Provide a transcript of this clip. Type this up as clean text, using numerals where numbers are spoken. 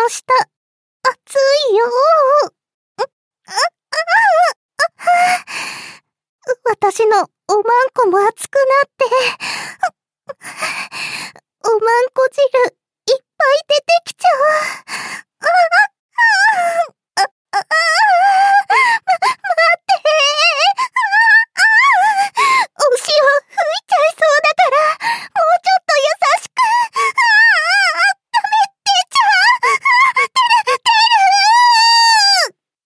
の下、熱いよ。私のおまんこも熱くなって、おまんこ汁いっぱい出てきちゃう。